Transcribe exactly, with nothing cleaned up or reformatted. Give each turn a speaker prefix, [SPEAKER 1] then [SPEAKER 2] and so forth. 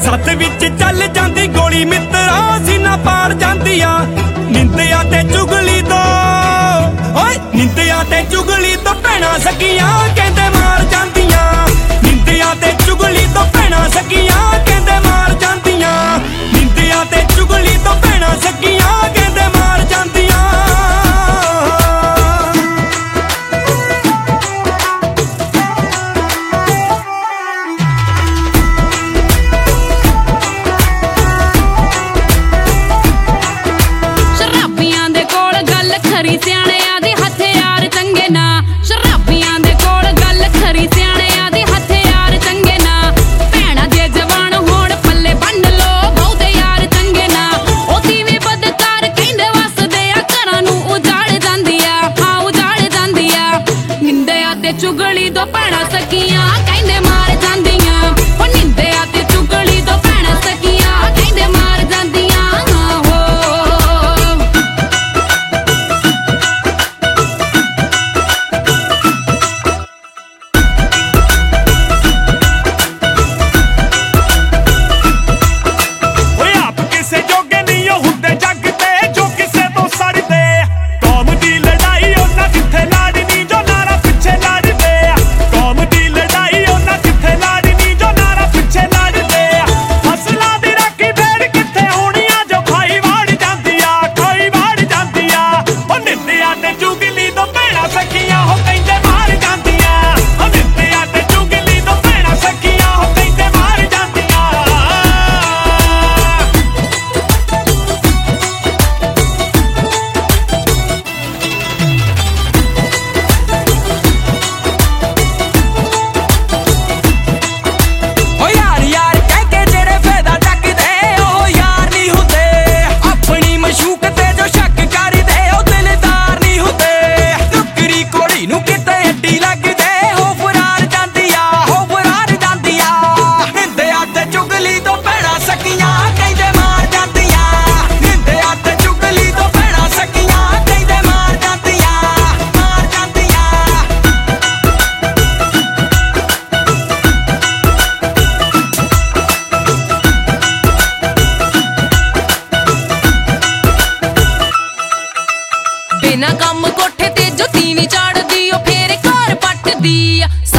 [SPEAKER 1] सत विच चल जांदी गोली मित्रा सीना पार जांदी आ निंदिया ते चुगली तो ओए निंदिया ते चुगली तो भैणां सखियां कहंदे मार जांदियां निंदिया ते चुगली तो भैणां सखियां कहंदे मार जांदियां निंदिया ते चुगली तो भैणां सखियां कहंदे मार जांदियां
[SPEAKER 2] चुगली तो भैणां सखियां कहंदे मार जांदियां ओ निंदिया ते चुगली तो भैणां सखियां कहंदे मार जांदियां हो
[SPEAKER 1] ओए आप किसे जोगे नहीं हो हुंदे जग ते जो किसे तो सड़दे कौम दी लड़ाई ओना किथे लड़नी जो नारा पिछे लड़दे कौम दी लड़ाई ओना किथे लड़नी जो नारा पिछे लड़दे फसलां दी राखी फेर किथे होनी आ जो खाई वाड़ जांदी आ खाई वाड़ जांदी आ ओ निंदिया ते चुगली तो भैणां सखियां हो कहंदे मार जांदियां ओ निंदिया ते चुगली तो भैणां सखियां हो कहंदे मार जांदियां ओ यार यार कह के जेड़े फायदा टकदे ओ यार नहीं हुंदे अपनी मशूक ते जो शक करदे ओ दिलदार नहीं हुंदे टुकरी कोड़ी नूं किते अड्डी लगदे हो फरार जांदी आ हो फरार जांदी आ निंदिया ते चुगली तो भैणां सखियां कहंदे मार जांदियां निंदिया ते चुगली तो भैणां सखियां कहंदे मार जांदियां मार जांदियां
[SPEAKER 2] बिना कम कोठे ते जो तीवी चाड़दी ओ फेर घर पटदी